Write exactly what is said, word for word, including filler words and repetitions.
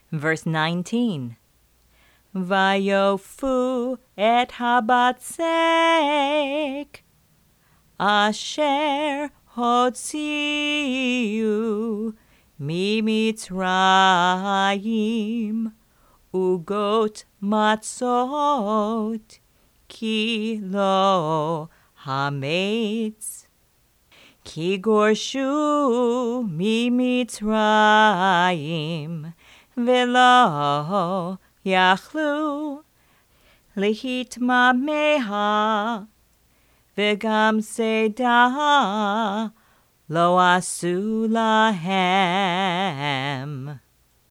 Verse nineteen. Vayofu et habatzek asher hotziu mimitzrayim ugot matzot ki lo hametz ki gorshu mimitzrayim velo yachlu lehitmameha v'gam sedah lo asu lahem.